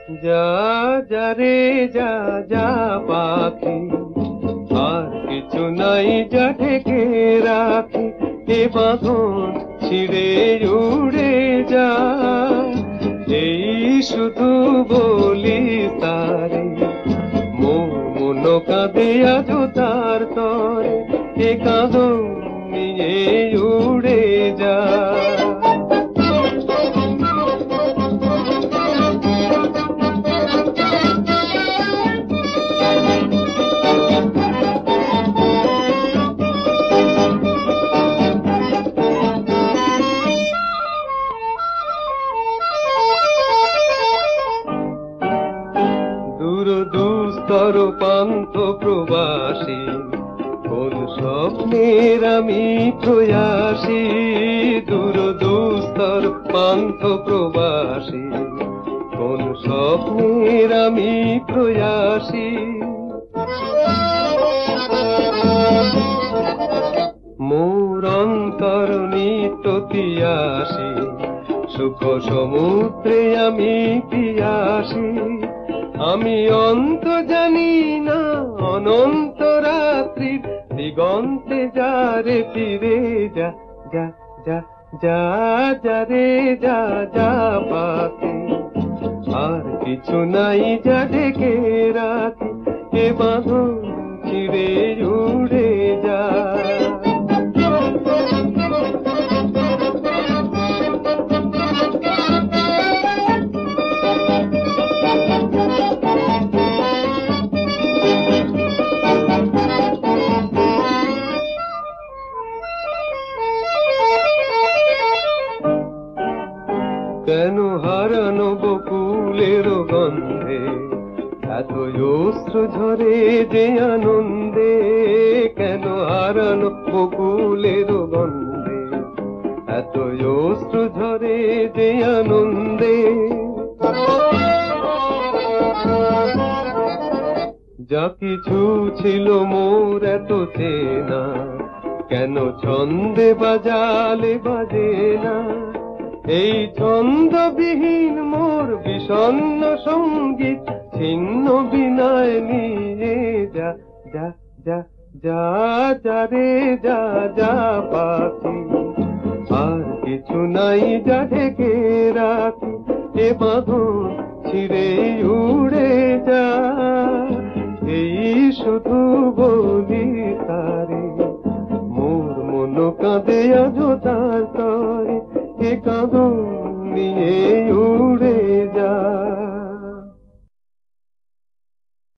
যা যা রে যা যা পাখি, আর কিছু নাই যা ঢেকে রাখি। এ বাঁধন ছিঁড়ে উড়ে যা, এই শুধু বলি তারে। মন কাঁদে আজ তার তরে, এ কাঁদন নিয়ে উড়ে যা। দূর দুস্তর পান্থ প্রবাসী, কোন স্বপ্নের আমি প্রয়াসী। দূর দুস্তর পান্থ প্রবাসী, কোন স্বপ্নের আমি প্রয়াসী। মোর অন্তর নিত্য তিয়াসী, সুখ সমুদ্রে আমি পিয়াসী। আমি অন্ত জানি না অনন্ত রাত্রির দিগন্তে যারে ফিরে যা। যা যা যা যা রে যা যা পাখি, আর কিছু নাই যা ঢেকে রাখি। এ বাঁধন ছিঁড়ে উড়ে যা। কেন হারানো বকুলের গন্ধে এত অশ্রু ঝরে যে আনন্দে। কেন হারানো বকুলের গন্ধে এত অশ্রু ঝরে যে আনন্দে। যা কিছু ছিল মোর এত চেনা, কেন ছন্দে বাজালে বাজে না। এই ছন্দবিহীন মোর বিষণ্ণ সঙ্গীত ছিন্ন বিনয় নিয়ে যা। যা যা যা যা রে যা যা পাখি, আর কিছু নাই যা ঢেকে রাখি। এ বাঁধন ছিঁড়ে উড়ে যা, এই শুধু বলি তারে। মোর মন কাঁদে আজ তার তরে, এ কাঁদন নিয়ে